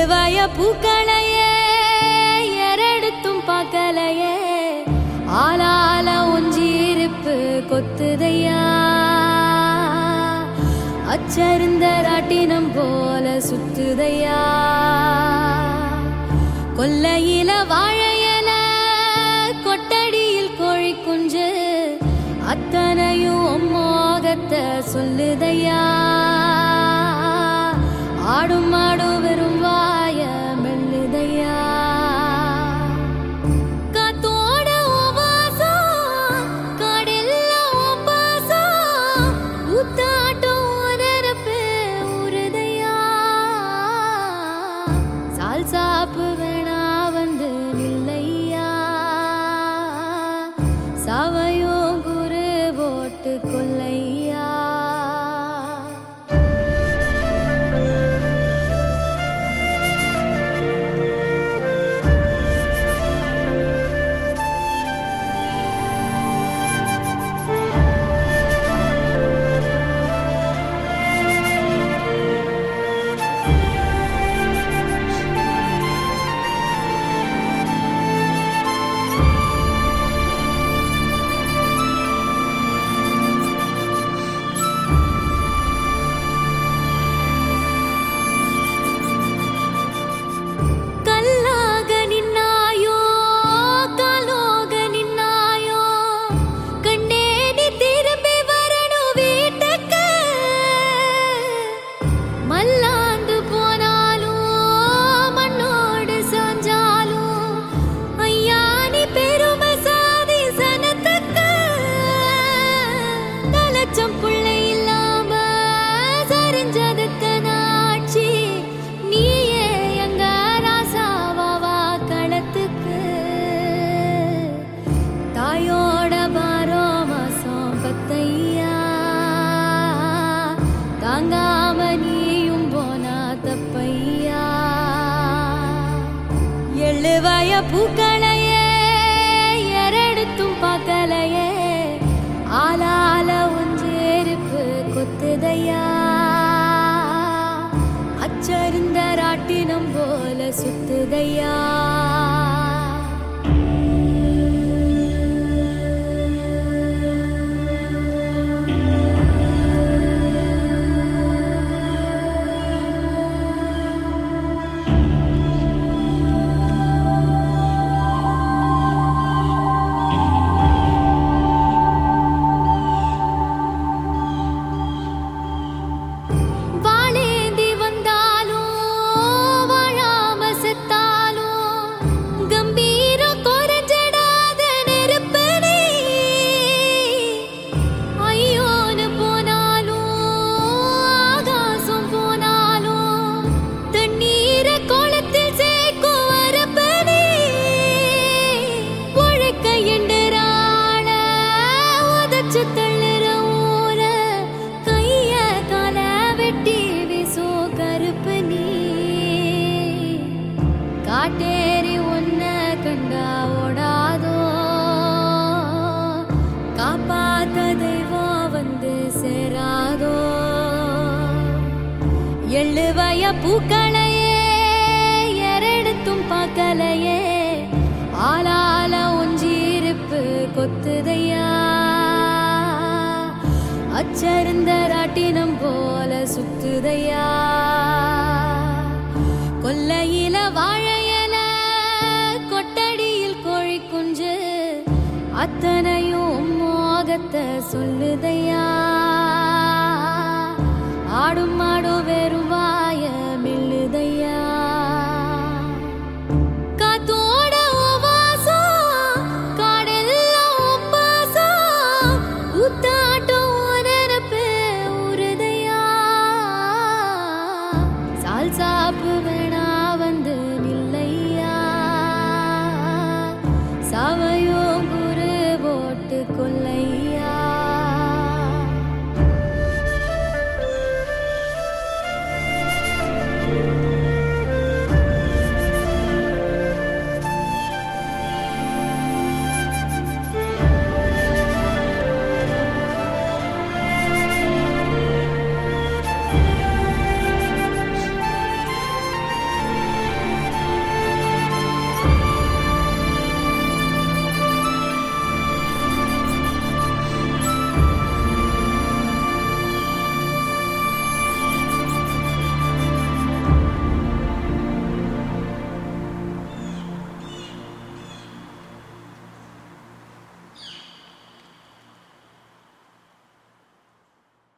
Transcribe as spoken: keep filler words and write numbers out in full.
எழுவாய பூக்களையே எரெடுத்தும் பார்க்கலையே ஆளால ஒஞ்சிருப்பு கொத்துதையா அச்சருந்த ராட்டினம் போல சுத்துதையா கொல்லையில வாழையல கொட்டடியில் கோழி குஞ்சு அத்தனையும் மோகத்தை சொல்லுதையா ஆடும் மாடும் வெறும் வாய மெல்லுதையா காத்தோட உபாசம் காடெல்லாம் உபாசம் ஊத்தாட்டம் உரப்பு உருதையா சால் சாப்பு வேணா வந்து நில்லையா சாவையோ குரு போட்டு கொல்லையா எழுவாய பூக்களையே எரெடுத்தும் பார்க்கலையே ஆளால ஒஞ்சேருப்பு கொத்துதையா அச்சருந்த ராட்டினம் போல சுத்துதையா காட்டேரி ஒன்ன கண்டா ஓடாதோ காப்பாத்த தெய்வம் வந்து சேராதோ எழுவாய பூக்களையே எரெடுத்தும் பார்க்கலையே ஆளால ஒஞ்சிருப்பு கொத்துதையா அச்சருந்த ராட்டினம் போல சுத்துதையா கொல்லையில வாழையல கொட்டடியில் கோழி குஞ்சு அத்தனையும் மோகத்தை சொல்லுதையா ஆடும் மாடும் வெறும்